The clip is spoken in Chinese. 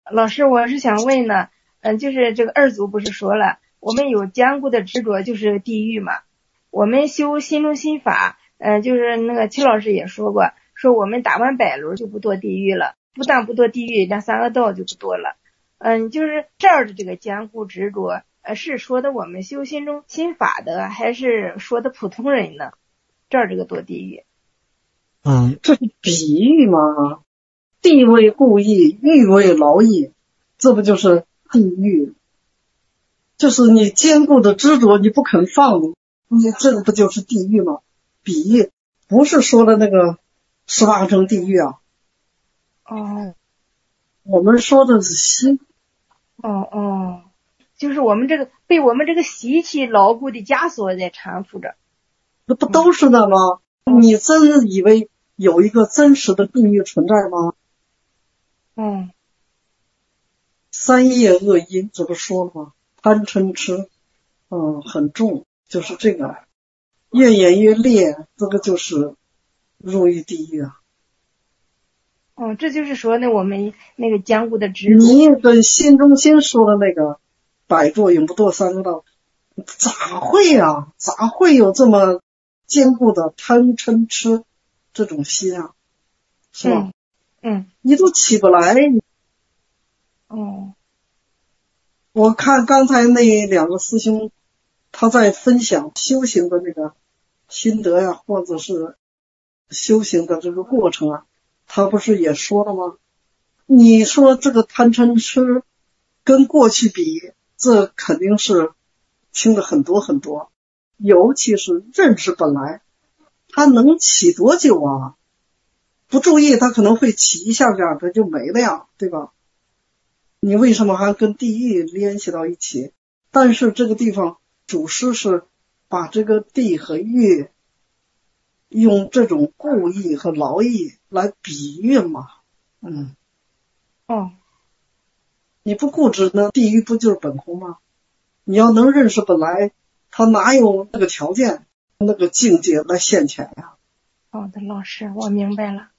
老师，我是想问呢，就是这个二祖不是说了，我们有坚固的执着就是地狱嘛？我们修心中心法，就是那个齐老师也说过，说我们打完百轮就不堕地狱了，不但不堕地狱，连三恶道就不堕了。就是这儿的这个坚固执着，是说的我们修心中心法的，还是说的普通人呢？这儿这个堕地狱。 这是比喻嘛？地为故意，狱为劳役，这不就是地狱？就是你坚固的执着，你不肯放，你这个不就是地狱吗？比喻不是说的那个18层地狱啊。我们说的是心。 就是我们这个被我们这个习气牢固的枷锁在缠缚着。 那不都是的吗？你真以为有一个真实的地狱存在吗？三业恶因这不说了吗？贪嗔痴很重，就是这个越演越烈，这个就是入狱地狱啊。 这就是说呢，我们那个坚固的执着。 你跟心中心说的那个百堕永不堕三恶道，咋会啊？咋会有这么坚固的贪嗔痴这种心啊？是吧？你都起不来。我看刚才那两个师兄，他在分享修行的那个心得呀，或者是修行的这个过程啊，他不是也说了吗？你说这个贪嗔痴跟过去比，这肯定是轻的很多很多，尤其是认识本来，它能起多久啊？不注意它可能会起一下下，它就没了呀，对吧？你为什么还跟地狱联系到一起？但是这个地方祖师是把这个地和狱用这种故意和劳役来比喻嘛。你不固执呢，地狱不就是本空吗？你要能认识本来，他哪有那个条件那个境界来现前呀？ 好的，老师，我明白了。